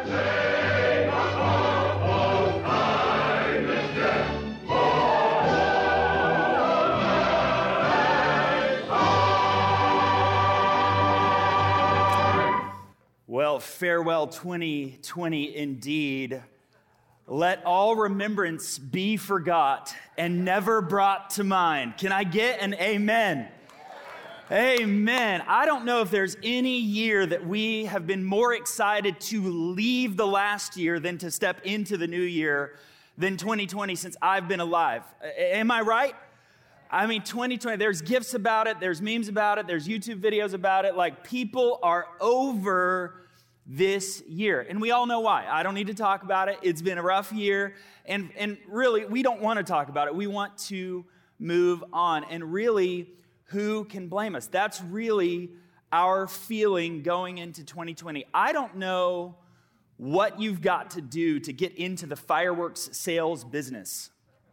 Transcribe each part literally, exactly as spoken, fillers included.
Well, farewell twenty twenty indeed. Let all remembrance be forgot and never brought to mind. Can I get an amen? Amen. I don't know if there's any year that we have been more excited to leave the last year than to step into the new year than twenty twenty since I've been alive. Am I right? I mean, twenty twenty, there's gifs about it, there's memes about it, there's YouTube videos about it. Like, people are over this year. And we all know why. I don't need to talk about it. It's been a rough year. And, and really, we don't want to talk about it. We want to move on. And really, who can blame us? That's really our feeling going into twenty twenty. I don't know what you've got to do to get into the fireworks sales business.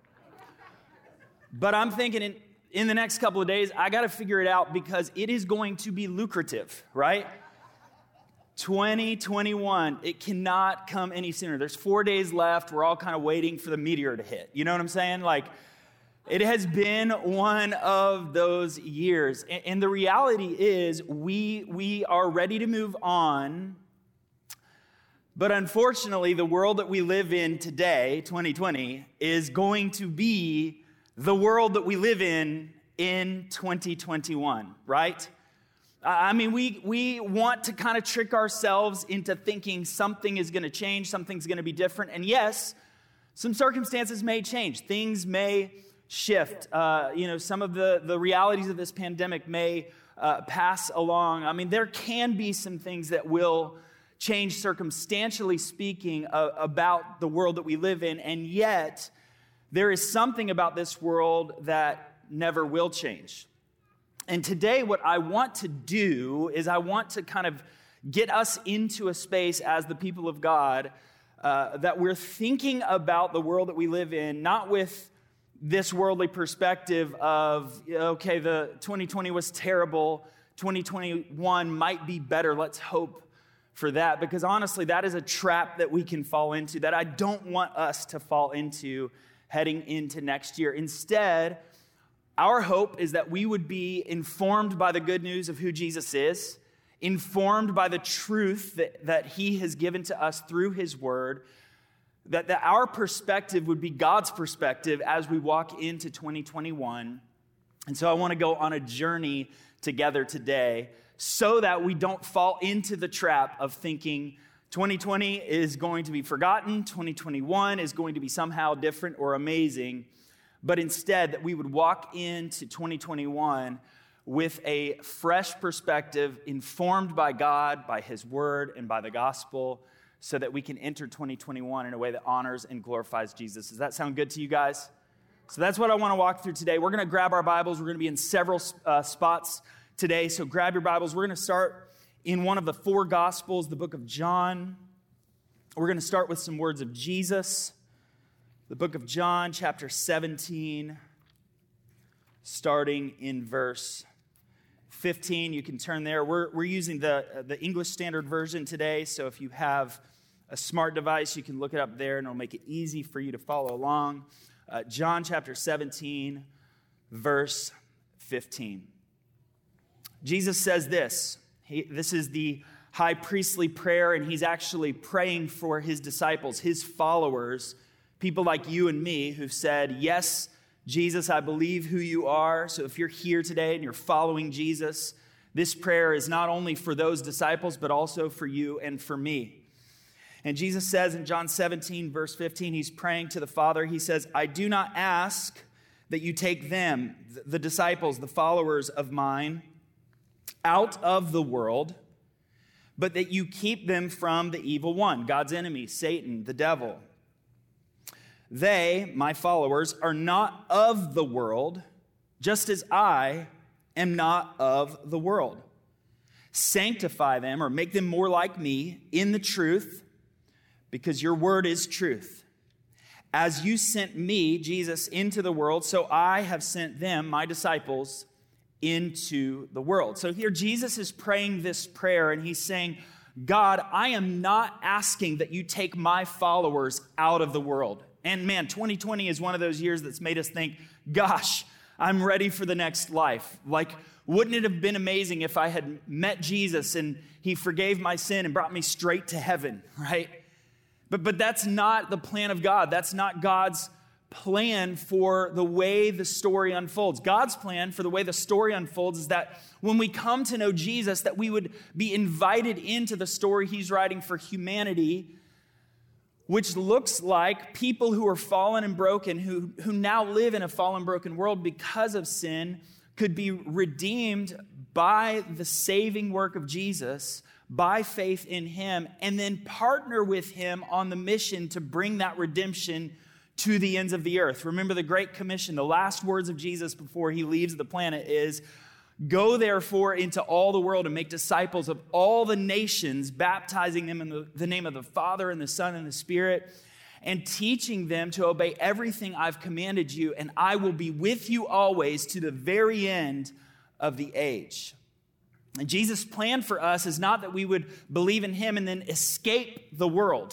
But I'm thinking in, in the next couple of days, I got to figure it out because it is going to be lucrative, right? twenty twenty-one, it cannot come any sooner. There's four days left. We're all kind of waiting for the meteor to hit. You know what I'm saying? Like, it has been one of those years. And, and the reality is we, we are ready to move on. But unfortunately, the world that we live in today, twenty twenty, is going to be the world that we live in in twenty twenty-one, right? I mean, we, we want to kind of trick ourselves into thinking something is going to change, something's going to be different. And yes, some circumstances may change. Things may shift. Uh, you know, some of the, the realities of this pandemic may uh, pass along. I mean, there can be some things that will change circumstantially speaking uh, about the world that we live in. And yet, there is something about this world that never will change. And today, what I want to do is I want to kind of get us into a space as the people of God uh, that we're thinking about the world that we live in, not with this worldly perspective of, okay, the twenty twenty was terrible, twenty twenty-one might be better, let's hope for that. Because honestly, that is a trap that we can fall into that I don't want us to fall into heading into next year. Instead, our hope is that we would be informed by the good news of who Jesus is, informed by the truth that, that he has given to us through his word, that, that our perspective would be God's perspective as we walk into twenty twenty-one. And so I want to go on a journey together today so that we don't fall into the trap of thinking twenty twenty is going to be forgotten, twenty twenty-one is going to be somehow different or amazing, but instead that we would walk into twenty twenty-one with a fresh perspective, informed by God, by his word, and by the gospel, so that we can enter twenty twenty-one in a way that honors and glorifies Jesus. Does that sound good to you guys? So that's what I want to walk through today. We're going to grab our Bibles. We're going to be in several uh, spots today, so grab your Bibles. We're going to start in one of the four Gospels, the book of John. We're going to start with some words of Jesus. The book of John, chapter seventeen, starting in verse fifteen. You can turn there. We're, we're using the, uh, the English Standard Version today, so if you have a smart device, you can look it up there, and it'll make it easy for you to follow along. Uh, John, chapter seventeen, verse fifteen. Jesus says this. He, this is the high priestly prayer, and he's actually praying for his disciples, his followers, people like you and me who've said, yes, Jesus, I believe who you are. So if you're here today and you're following Jesus, this prayer is not only for those disciples, but also for you and for me. And Jesus says in John seventeen, verse fifteen, he's praying to the Father. He says, I do not ask that you take them, the disciples, the followers of mine, out of the world, but that you keep them from the evil one, God's enemy, Satan, the devil. They, my followers, are not of the world, just as I am not of the world. Sanctify them or make them more like me in the truth, because your word is truth. As you sent me, Jesus, into the world, so I have sent them, my disciples, into the world. So here Jesus is praying this prayer, and he's saying, God, I am not asking that you take my followers out of the world. And man, twenty twenty is one of those years that's made us think, gosh, I'm ready for the next life. Like, wouldn't it have been amazing if I had met Jesus and he forgave my sin and brought me straight to heaven, right? But, but that's not the plan of God. That's not God's plan for the way the story unfolds. God's plan for the way the story unfolds is that when we come to know Jesus, that we would be invited into the story he's writing for humanity, which looks like people who are fallen and broken, who, who now live in a fallen, broken world because of sin, could be redeemed by the saving work of Jesus, by faith in him, and then partner with him on the mission to bring that redemption to the ends of the earth. Remember the Great Commission, the last words of Jesus before he leaves the planet is, go therefore into all the world and make disciples of all the nations, baptizing them in the, the name of the Father and the Son and the Spirit, and teaching them to obey everything I've commanded you, and I will be with you always to the very end of the age. And Jesus' plan for us is not that we would believe in him and then escape the world,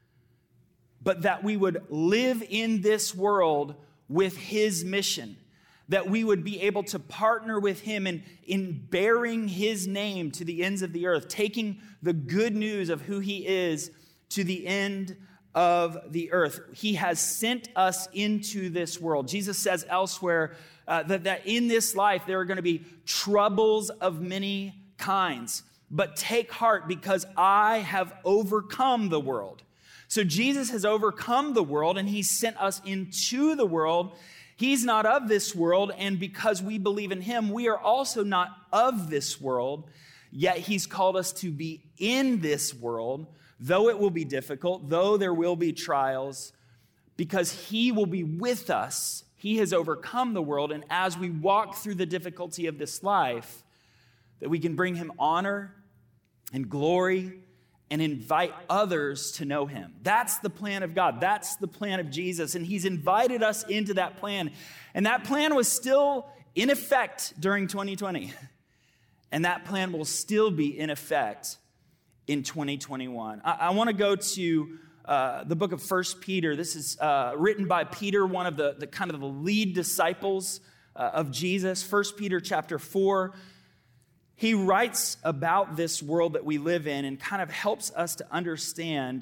but that we would live in this world with his mission, that we would be able to partner with him in, in bearing his name to the ends of the earth, taking the good news of who he is to the end of the earth. He has sent us into this world. Jesus says elsewhere uh, that, that in this life there are going to be troubles of many kinds, but take heart because I have overcome the world. So Jesus has overcome the world and he sent us into the world. He's not of this world, and because we believe in him, we are also not of this world, yet he's called us to be in this world, though it will be difficult, though there will be trials, because he will be with us. He has overcome the world, and as we walk through the difficulty of this life, that we can bring him honor and glory and invite others to know him. That's the plan of God. That's the plan of Jesus. And he's invited us into that plan. And that plan was still in effect during twenty twenty. And that plan will still be in effect in twenty twenty-one. I, I want to go to uh, the book of First Peter. This is uh, written by Peter, one of the, the kind of the lead disciples uh, of Jesus. First Peter chapter four. He writes about this world that we live in and kind of helps us to understand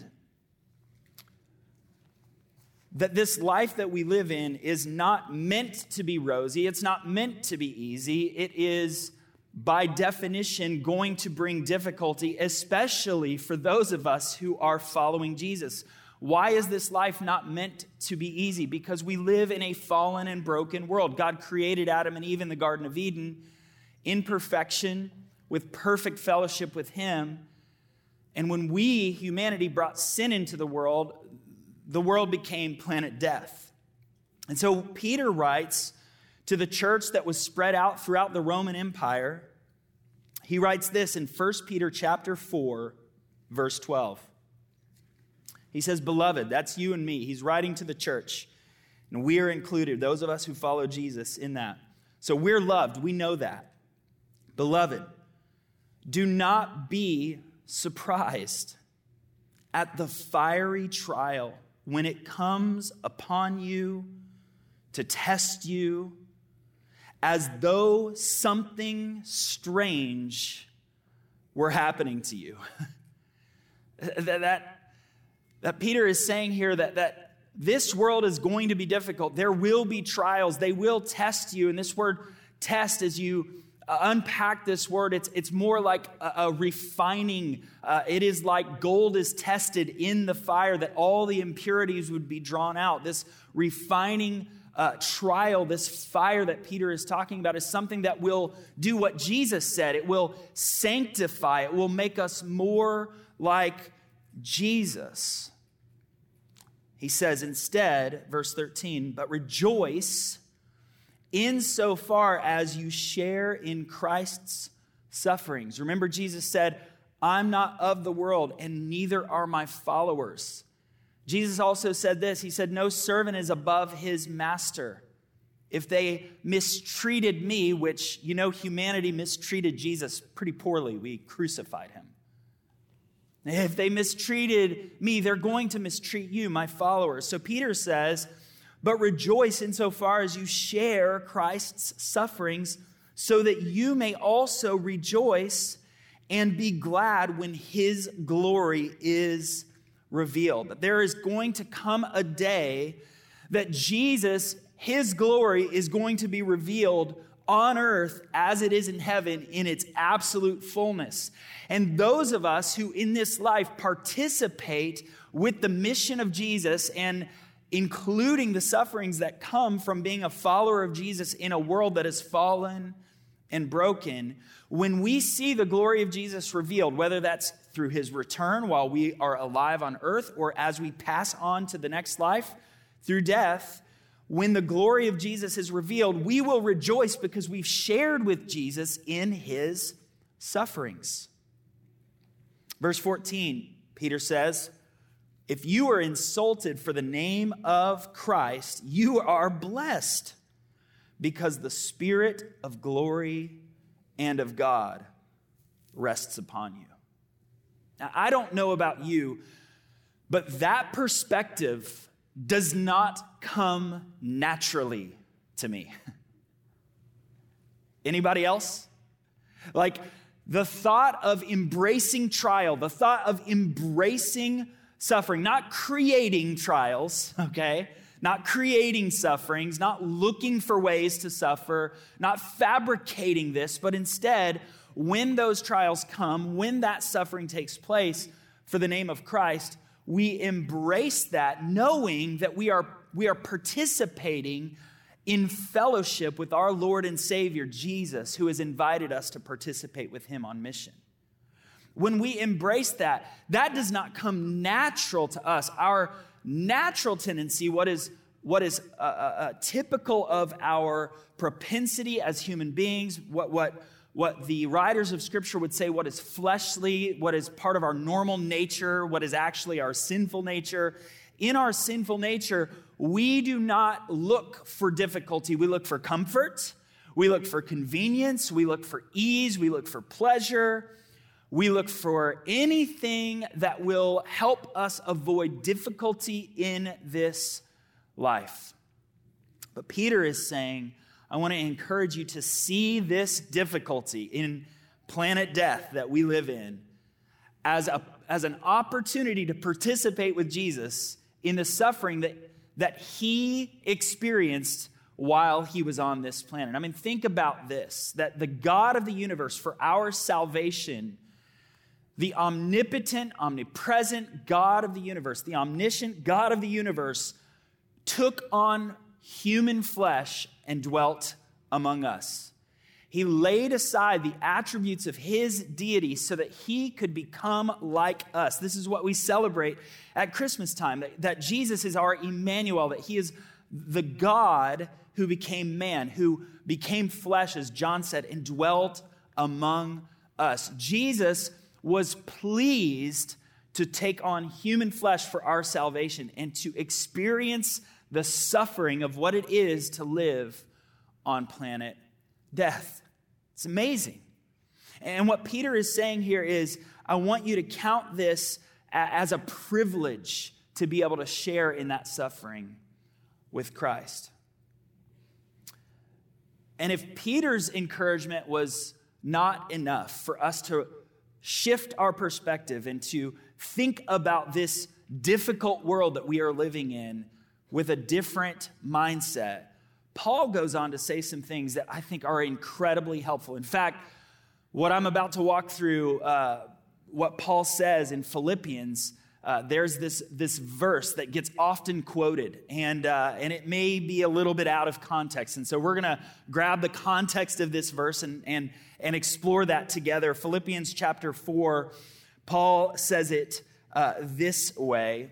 that this life that we live in is not meant to be rosy. It's not meant to be easy. It is, by definition, going to bring difficulty, especially for those of us who are following Jesus. Why is this life not meant to be easy? Because we live in a fallen and broken world. God created Adam and Eve in the Garden of Eden in perfection, with perfect fellowship with him. And when we, humanity, brought sin into the world, the world became planet death. And so Peter writes to the church that was spread out throughout the Roman Empire. He writes this in First Peter chapter four, verse twelve. He says, beloved, that's you and me. He's writing to the church, and we are included, those of us who follow Jesus, in that. So we're loved. We know that. Beloved, do not be surprised at the fiery trial when it comes upon you to test you, as though something strange were happening to you. that, that, that Peter is saying here that, that this world is going to be difficult. There will be trials. They will test you. And this word test, as you Uh, unpack this word, it's, it's more like a, a refining. Uh, it is like gold is tested in the fire, that all the impurities would be drawn out. This refining uh, trial, this fire that Peter is talking about, is something that will do what Jesus said. It will sanctify. It will make us more like Jesus. He says instead, verse thirteen, but rejoice insofar as you share in Christ's sufferings. Remember, Jesus said, I'm not of the world, and neither are my followers. Jesus also said this. He said, no servant is above his master. If they mistreated me, which, you know, humanity mistreated Jesus pretty poorly. We crucified him. If they mistreated me, they're going to mistreat you, my followers. So Peter says, but rejoice insofar as you share Christ's sufferings, so that you may also rejoice and be glad when his glory is revealed. That there is going to come a day that Jesus, his glory, is going to be revealed on earth as it is in heaven in its absolute fullness. And those of us who in this life participate with the mission of Jesus, and including the sufferings that come from being a follower of Jesus in a world that is fallen and broken, when we see the glory of Jesus revealed, whether that's through his return while we are alive on earth, or as we pass on to the next life through death, when the glory of Jesus is revealed, we will rejoice because we've shared with Jesus in his sufferings. Verse fourteen, Peter says, if you are insulted for the name of Christ, you are blessed, because the Spirit of glory and of God rests upon you. Now, I don't know about you, but that perspective does not come naturally to me. Anybody else? Like, the thought of embracing trial, the thought of embracing suffering, not creating trials, okay? Not creating sufferings, not looking for ways to suffer, not fabricating this, but instead, when those trials come, when that suffering takes place for the name of Christ, we embrace that knowing that we are, we are participating in fellowship with our Lord and Savior, Jesus, who has invited us to participate with him on mission. When we embrace that, that does not come natural to us. Our natural tendency, what is, what is uh, uh, typical of our propensity as human beings, what, what, what the writers of Scripture would say, what is fleshly, what is part of our normal nature, what is actually our sinful nature. In our sinful nature, we do not look for difficulty. We look for comfort. We look for convenience. We look for ease. We look for pleasure. We look for anything that will help us avoid difficulty in this life. But Peter is saying, I want to encourage you to see this difficulty in planet death that we live in as, a, as an opportunity to participate with Jesus in the suffering that, that he experienced while he was on this planet. I mean, think about this, that the God of the universe, for our salvation, the omnipotent, omnipresent God of the universe, the omniscient God of the universe, took on human flesh and dwelt among us. He laid aside the attributes of his deity so that he could become like us. This is what we celebrate at Christmas time, that, that Jesus is our Emmanuel, that he is the God who became man, who became flesh, as John said, and dwelt among us. Jesus was pleased to take on human flesh for our salvation and to experience the suffering of what it is to live on planet death. It's amazing. And what Peter is saying here is, I want you to count this as a privilege to be able to share in that suffering with Christ. And if Peter's encouragement was not enough for us to shift our perspective and to think about this difficult world that we are living in with a different mindset, Paul goes on to say some things that I think are incredibly helpful. In fact, what I'm about to walk through, uh, what Paul says in Philippians, uh, there's this, this verse that gets often quoted, and, uh, and it may be a little bit out of context. And so we're going to grab the context of this verse and, and, and explore that together. Philippians chapter four, Paul says it uh, this way.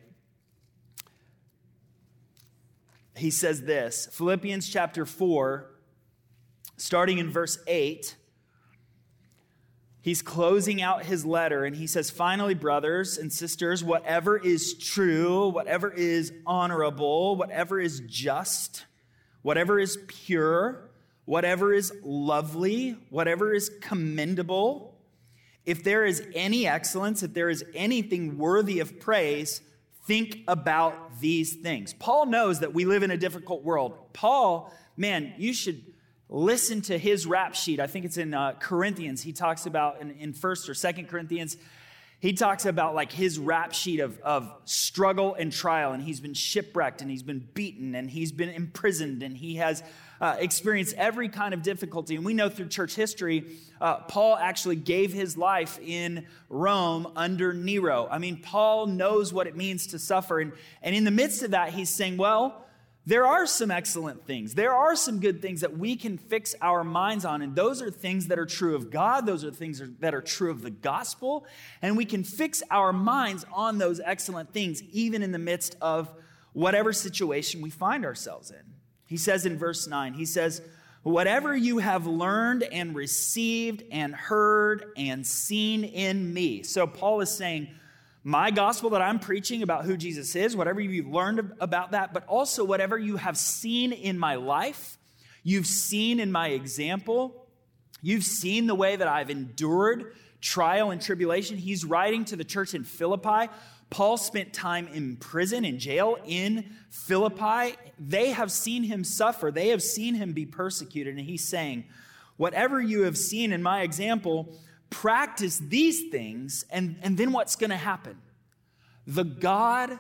He says this, Philippians chapter four, starting in verse eight, he's closing out his letter and he says, finally, brothers and sisters, whatever is true, whatever is honorable, whatever is just, whatever is pure, whatever is lovely, whatever is commendable, if there is any excellence, if there is anything worthy of praise, think about these things. Paul knows that we live in a difficult world. Paul, man, you should listen to his rap sheet. I think it's in uh, Corinthians. He talks about in, in First or Second Corinthians, he talks about like his rap sheet of, of struggle and trial, and he's been shipwrecked, and he's been beaten, and he's been imprisoned, and he has uh, experienced every kind of difficulty. And we know through church history, uh, Paul actually gave his life in Rome under Nero. I mean, Paul knows what it means to suffer, and, and in the midst of that, he's saying, well, there are some excellent things. There are some good things that we can fix our minds on, and those are things that are true of God. Those are things that are true of the gospel, and we can fix our minds on those excellent things, even in the midst of whatever situation we find ourselves in. He says in verse nine, he says, whatever you have learned and received and heard and seen in me. So Paul is saying, my gospel that I'm preaching about who Jesus is, whatever you've learned about that, but also whatever you have seen in my life, you've seen in my example, you've seen the way that I've endured trial and tribulation. He's writing to the church in Philippi. Paul spent time in prison, in jail in Philippi. They have seen him suffer. They have seen him be persecuted. And he's saying, whatever you have seen in my example, practice these things, and, and then what's going to happen? The God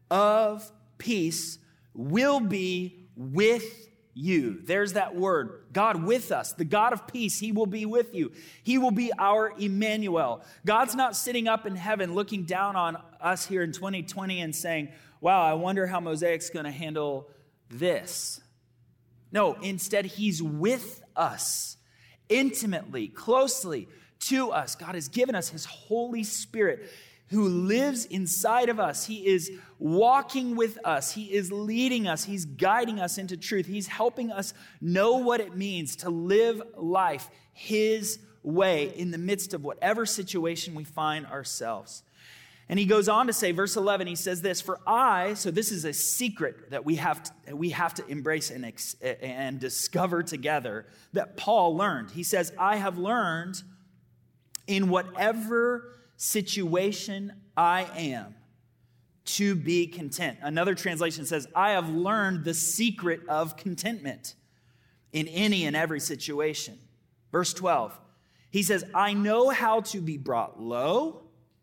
of peace will be with you. There's that word, God with us, the God of peace. He will be with you. He will be our Emmanuel. God's not sitting up in heaven looking down on us here in twenty twenty and saying, wow, I wonder how Mosaic's going to handle this. No, instead, he's with us intimately, closely to us. God has given us his Holy Spirit who lives inside of us. He is walking with us. He is leading us. He's guiding us into truth. He's helping us know what it means to live life his way in the midst of whatever situation we find ourselves. And he goes on to say, verse eleven, he says this, for I, so this is a secret that we have to, we have to embrace and, and discover together that Paul learned. He says, I have learned in whatever situation I am to be content. Another translation says, I have learned the secret of contentment in any and every situation. Verse twelve, he says, I know how to be brought low,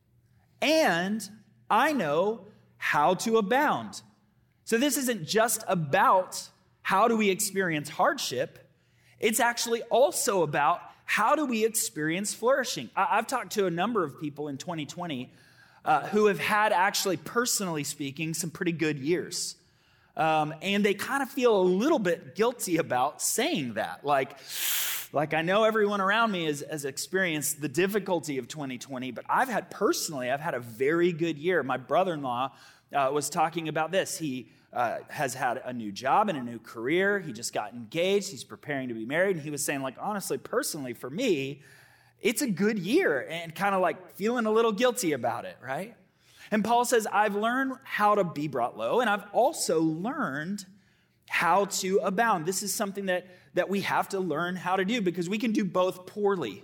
and I know how to abound. So this isn't just about how do we experience hardship. It's actually also about how do we experience flourishing? I've talked to a number of people in twenty twenty uh, who have had, actually, personally speaking, some pretty good years. Um, and they kind of feel a little bit guilty about saying that. Like, like I know everyone around me has, has experienced the difficulty of twenty twenty, but I've had personally, I've had a very good year. My brother-in-law uh, was talking about this. He Uh, has had a new job and a new career. He just got engaged. He's preparing to be married. And he was saying, like, honestly, personally, for me, it's a good year, and kind of like feeling a little guilty about it, right? And Paul says, I've learned how to be brought low, and I've also learned how to abound. This is something that, that we have to learn how to do, because we can do both poorly.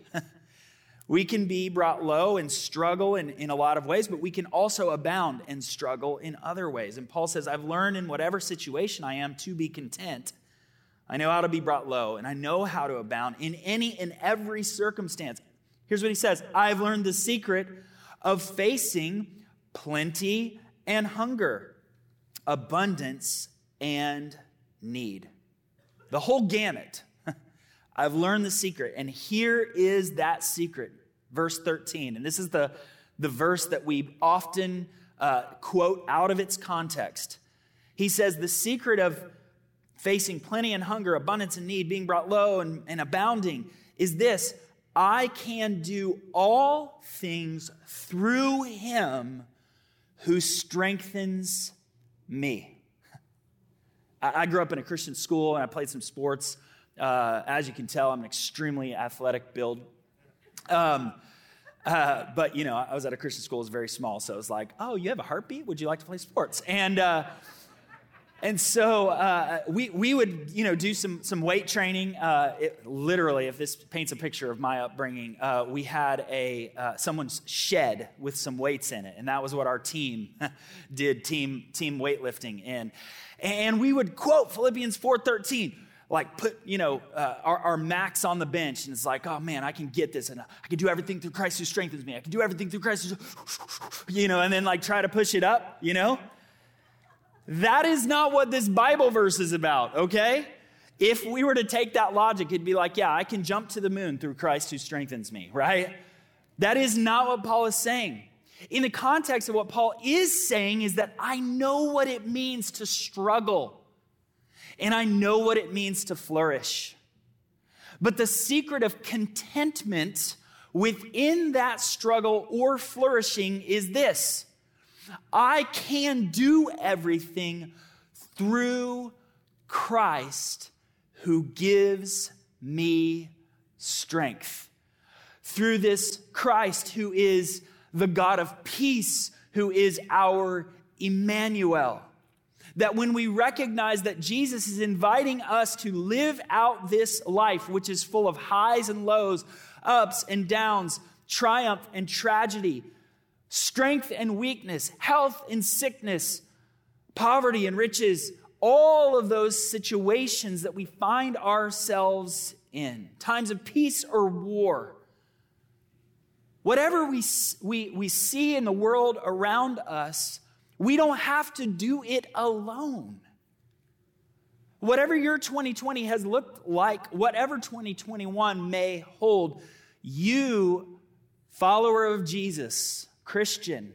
We can be brought low and struggle in, in a lot of ways, but we can also abound and struggle in other ways. And Paul says, I've learned in whatever situation I am to be content. I know how to be brought low, and I know how to abound in any and every circumstance. Here's what he says, I've learned the secret of facing plenty and hunger, abundance and need. The whole gamut. I've learned the secret, and here is that secret. Verse thirteen, and this is the, the verse that we often uh, quote out of its context. He says, the secret of facing plenty and hunger, abundance and need, being brought low and, and abounding is this: I can do all things through him who strengthens me. I, I grew up in a Christian school, and I played some sports. Uh, as you can tell, I'm an extremely athletic build. Um, uh, but, you know, I was at a Christian school. It was very small. So it was like, oh, you have a heartbeat? Would you like to play sports? And uh, And so uh, we we would, you know, do some some weight training. Uh, it, literally, if this paints a picture of my upbringing, uh, we had a uh, someone's shed with some weights in it, and that was what our team did team team weightlifting in. And we would quote Philippians four thirteen, like put you know uh, our, our max on the bench, and it's like, oh man, I can get this, and I can do everything through Christ who strengthens me. I can do everything through Christ who, you know, and then like try to push it up, you know. That is not what this Bible verse is about, okay? If we were to take that logic, it'd be like, yeah, I can jump to the moon through Christ who strengthens me, right? That is not what Paul is saying. In the context of what Paul is saying is that I know what it means to struggle, and I know what it means to flourish. But the secret of contentment within that struggle or flourishing is this: I can do everything through Christ who gives me strength. Through this Christ who is the God of peace, who is our Emmanuel. That when we recognize that Jesus is inviting us to live out this life, which is full of highs and lows, ups and downs, triumph and tragedy, strength and weakness, health and sickness, poverty and riches, all of those situations that we find ourselves in, times of peace or war. Whatever we, we, we see in the world around us, we don't have to do it alone. Whatever your twenty twenty has looked like, whatever twenty twenty-one may hold, you, follower of Jesus, Christian,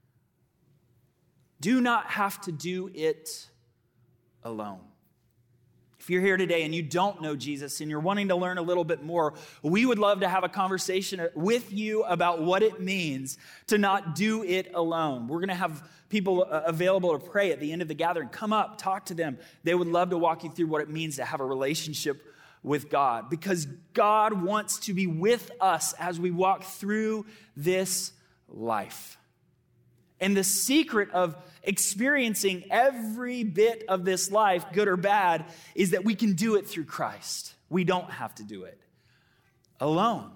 do not have to do it alone. If you're here today and you don't know Jesus and you're wanting to learn a little bit more, we would love to have a conversation with you about what it means to not do it alone. We're going to have people available to pray at the end of the gathering. Come up, talk to them. They would love to walk you through what it means to have a relationship with God, because God wants to be with us as we walk through this life. And the secret of experiencing every bit of this life, good or bad, is that we can do it through Christ. We don't have to do it alone.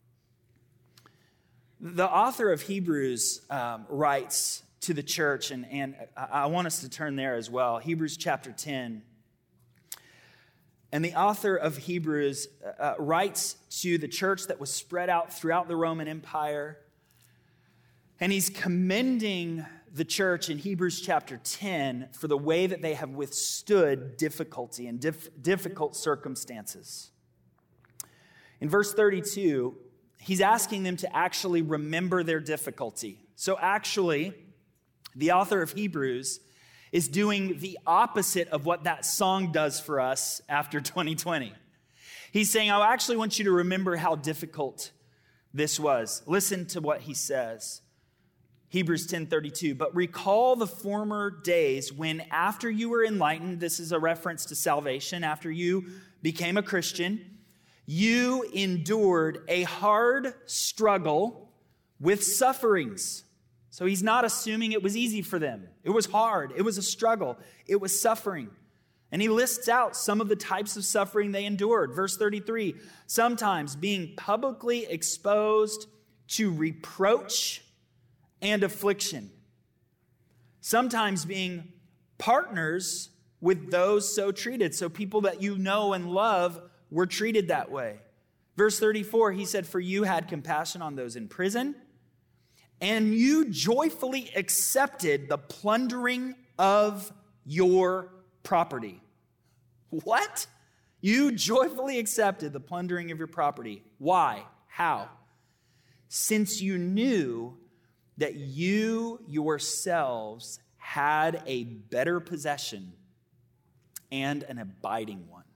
The author of Hebrews um, writes to the church, and, and I want us to turn there as well. Hebrews chapter ten. And the author of Hebrews uh, writes to the church that was spread out throughout the Roman Empire. And he's commending the church in Hebrews chapter ten for the way that they have withstood difficulty and dif- difficult circumstances. In verse thirty-two, he's asking them to actually remember their difficulty. So actually, the author of Hebrews is doing the opposite of what that song does for us after twenty twenty. He's saying, I actually want you to remember how difficult this was. Listen to what he says. Hebrews ten thirty-two, but recall the former days when after you were enlightened, this is a reference to salvation, after you became a Christian, you endured a hard struggle with sufferings. So he's not assuming it was easy for them. It was hard. It was a struggle. It was suffering. And he lists out some of the types of suffering they endured. Verse thirty-three, sometimes being publicly exposed to reproach and affliction. Sometimes being partners with those so treated. So people that you know and love were treated that way. Verse thirty-four, he said, for you had compassion on those in prison, and you joyfully accepted the plundering of your property. What? You joyfully accepted the plundering of your property. Why? How? Since you knew that you yourselves had a better possession and an abiding one.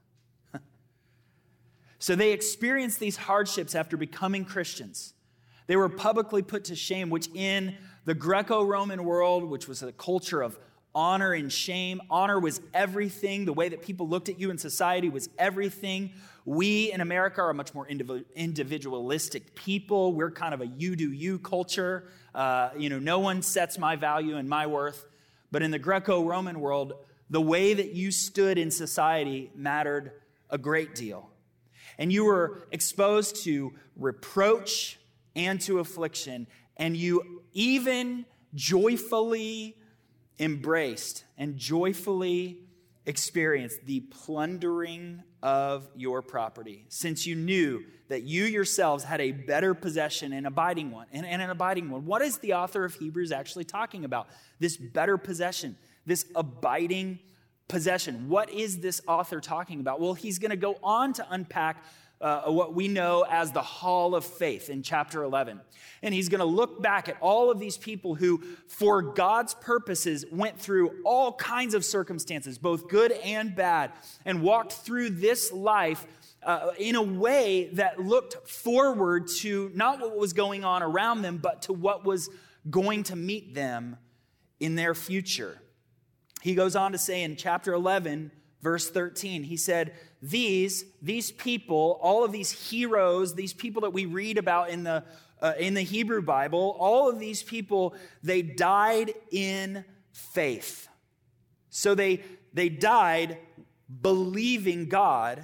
So they experienced these hardships after becoming Christians. They were publicly put to shame, which in the Greco-Roman world, which was a culture of honor and shame, honor was everything. The way that people looked at you in society was everything. We in America are a much more individualistic people. We're kind of a you-do-you culture. Uh, you know, no one sets my value and my worth. But in the Greco-Roman world, the way that you stood in society mattered a great deal. And you were exposed to reproach and to affliction, and you even joyfully embraced and joyfully experienced the plundering of your property, since you knew that you yourselves had a better possession and abiding one, and, and an abiding one. What is the author of Hebrews actually talking about? This better possession, this abiding possession. What is this author talking about? Well, he's going to go on to unpack Uh, what we know as the hall of faith in chapter eleven. And he's going to look back at all of these people who, for God's purposes, went through all kinds of circumstances, both good and bad, and walked through this life uh, in a way that looked forward to not what was going on around them, but to what was going to meet them in their future. He goes on to say in chapter eleven, verse thirteen, he said, These, these people, all of these heroes, these people that we read about in the, uh, in the Hebrew Bible, all of these people, they died in faith. So they, they died believing God,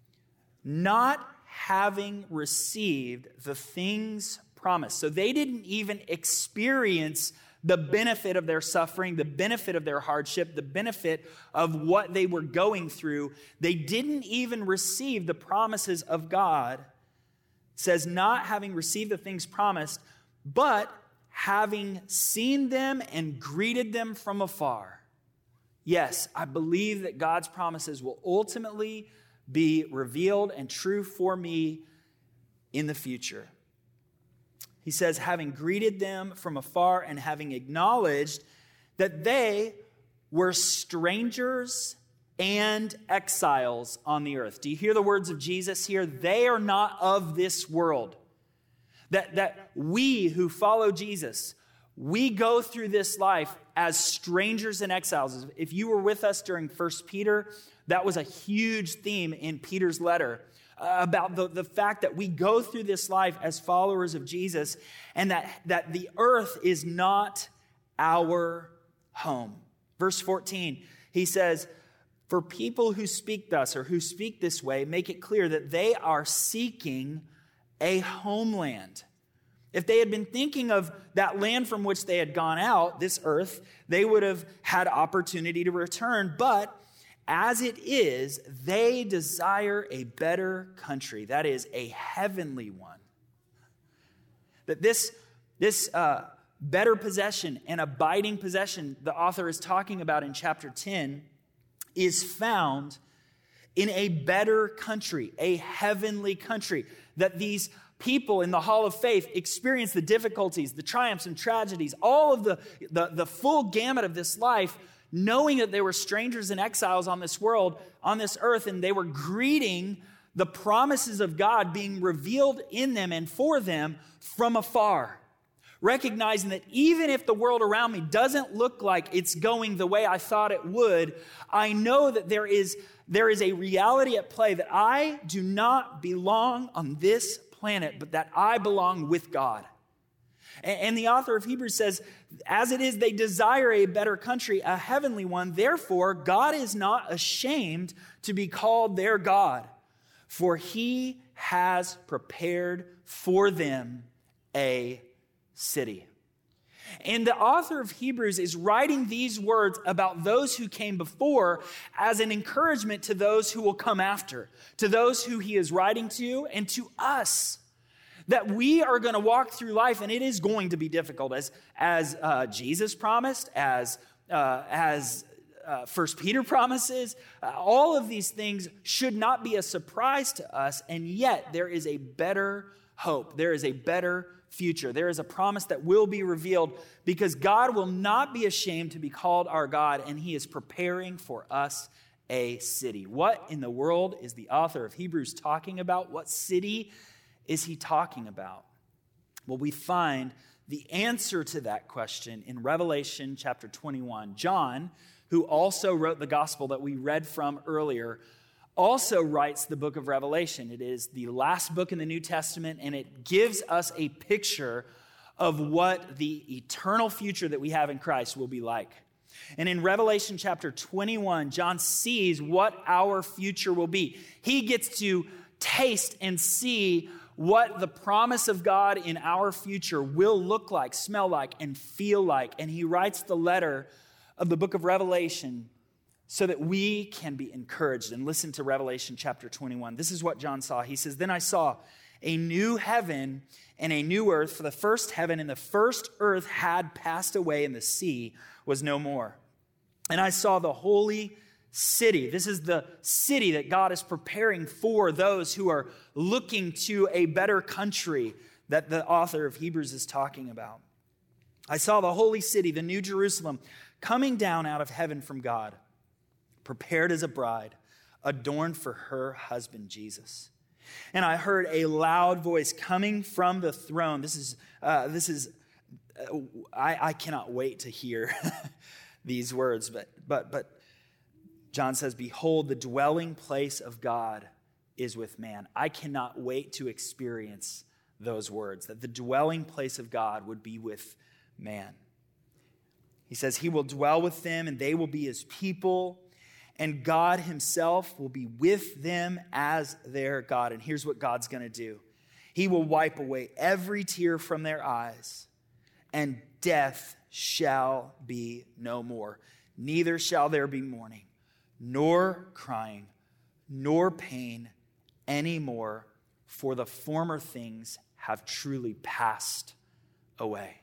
not having received the things promised. So they didn't even experience the benefit of their suffering, the benefit of their hardship, the benefit of what they were going through. They didn't even receive the promises of God. It says, not having received the things promised, but having seen them and greeted them from afar. Yes, I believe that God's promises will ultimately be revealed and true for me in the future. He says, having greeted them from afar and having acknowledged that they were strangers and exiles on the earth. Do you hear the words of Jesus here? They are not of this world. That, that we who follow Jesus, we go through this life as strangers and exiles. If you were with us during First Peter, that was a huge theme in Peter's letter. Uh, about the, the fact that we go through this life as followers of Jesus, and that, that the earth is not our home. Verse fourteen, he says, for people who speak thus or who speak this way, make it clear that they are seeking a homeland. If they had been thinking of that land from which they had gone out, this earth, they would have had opportunity to return, but as it is, they desire a better country, that is, a heavenly one. That this, this uh, better possession and abiding possession the author is talking about in chapter ten is found in a better country, a heavenly country. That these people in the hall of faith experience the difficulties, the triumphs and tragedies, all of the, the, the full gamut of this life, knowing that they were strangers and exiles on this world, on this earth, and they were greeting the promises of God being revealed in them and for them from afar. Recognizing that even if the world around me doesn't look like it's going the way I thought it would, I know that there is, there is a reality at play that I do not belong on this planet, but that I belong with God. And the author of Hebrews says, as it is, they desire a better country, a heavenly one. Therefore, God is not ashamed to be called their God, for he has prepared for them a city. And the author of Hebrews is writing these words about those who came before as an encouragement to those who will come after, to those who he is writing to, and to us. That we are going to walk through life, and it is going to be difficult, as, as uh, Jesus promised, as, uh, as uh, First Peter promises. Uh, all of these things should not be a surprise to us, and yet there is a better hope. There is a better future. There is a promise that will be revealed, because God will not be ashamed to be called our God, and he is preparing for us a city. What in the world is the author of Hebrews talking about? What city is he talking about? Well, we find the answer to that question in Revelation chapter twenty-one. John, who also wrote the gospel that we read from earlier, also writes the book of Revelation. It is the last book in the New Testament, and it gives us a picture of what the eternal future that we have in Christ will be like. And in Revelation chapter twenty-one, John sees what our future will be. He gets to taste and see what the promise of God in our future will look like, smell like, and feel like. And he writes the letter of the book of Revelation so that we can be encouraged. And listen to Revelation chapter twenty-one. This is what John saw. He says, "Then I saw a new heaven and a new earth, for the first heaven and the first earth had passed away, and the sea was no more. And I saw the holy city." This is the city that God is preparing for those who are looking to a better country that the author of Hebrews is talking about. "I saw the holy city, the new Jerusalem, coming down out of heaven from God, prepared as a bride, adorned for her husband Jesus. And I heard a loud voice coming from the throne." This is, uh, this is, uh, I, I cannot wait to hear these words, but, but, but John says, "Behold, the dwelling place of God is with man." I cannot wait to experience those words, that the dwelling place of God would be with man. He says, "He will dwell with them, and they will be his people, and God himself will be with them as their God." And here's what God's going to do. He will wipe away every tear from their eyes, and death shall be no more. Neither shall there be mourning, nor crying, nor pain anymore, for the former things have truly passed away.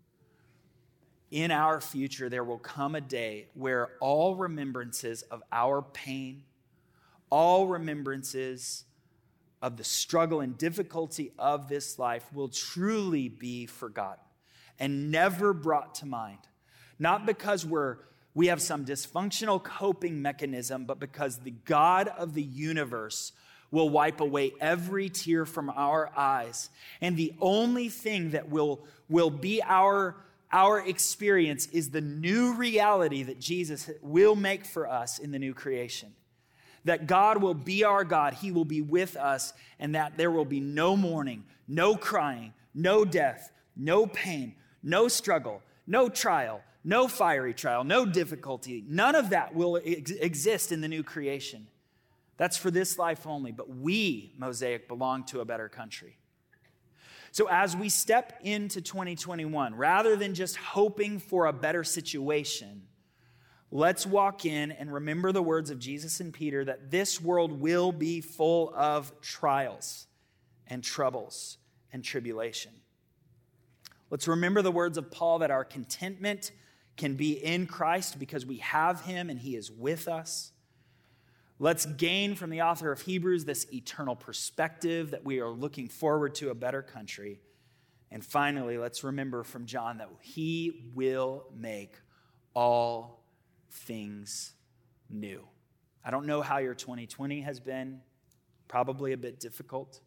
In our future, there will come a day where all remembrances of our pain, all remembrances of the struggle and difficulty of this life will truly be forgotten and never brought to mind. Not because we're we have some dysfunctional coping mechanism, but because the God of the universe will wipe away every tear from our eyes. And the only thing that will, will be our Our experience is the new reality that Jesus will make for us in the new creation. That God will be our God, he will be with us, and that there will be no mourning, no crying, no death, no pain, no struggle, no trial, no fiery trial, no difficulty. None of that will ex- exist in the new creation. That's for this life only, but we, Mosaic, belong to a better country. So as we step into twenty twenty-one, rather than just hoping for a better situation, let's walk in and remember the words of Jesus and Peter that this world will be full of trials and troubles and tribulation. Let's remember the words of Paul that our contentment can be in Christ because we have him and he is with us. Let's gain from the author of Hebrews this eternal perspective that we are looking forward to a better country. And finally, let's remember from John that he will make all things new. I don't know how your twenty twenty has been. Probably a bit difficult.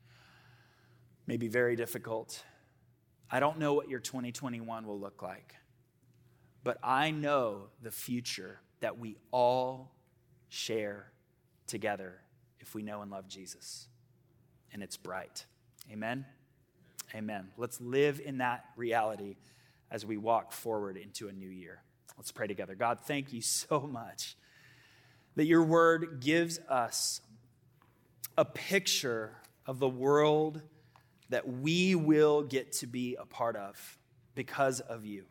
Maybe very difficult. I don't know what your twenty twenty-one will look like. But I know the future that we all share together if we know and love Jesus. And it's bright. Amen? Amen. Let's live in that reality as we walk forward into a new year. Let's pray together. God, thank you so much that your word gives us a picture of the world that we will get to be a part of because of you.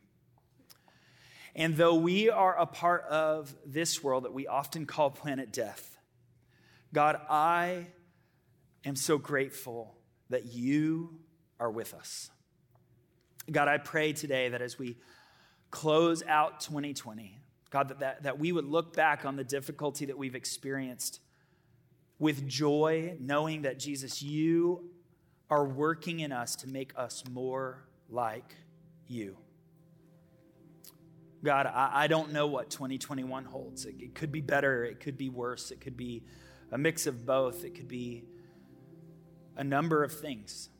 And though we are a part of this world that we often call planet death, God, I am so grateful that you are with us. God, I pray today that as we close out twenty twenty, God, that, that, that we would look back on the difficulty that we've experienced with joy, knowing that, Jesus, you are working in us to make us more like you. God, I, I don't know what twenty twenty-one holds. It, it could be better. It could be worse. It could be a mix of both. It could be a number of things.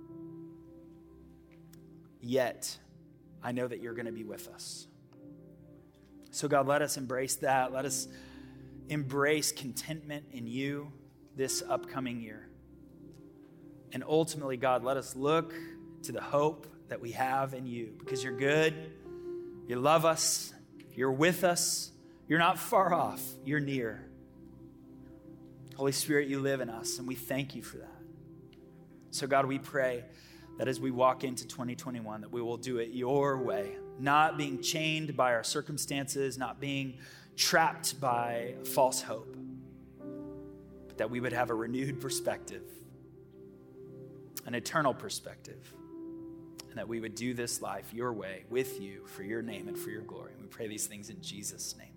Yet, I know that you're going to be with us. So God, let us embrace that. Let us embrace contentment in you this upcoming year. And ultimately, God, let us look to the hope that we have in you because you're good. You love us, You're with us. You're not far off. You're near. Holy Spirit, you live in us, and we thank you for that. So God, we pray that as we walk into twenty twenty-one, that we will do it your way, not being chained by our circumstances, not being trapped by false hope, but that we would have a renewed perspective, an eternal perspective, and that we would do this life your way with you for your name and for your glory. And we pray these things in Jesus' name.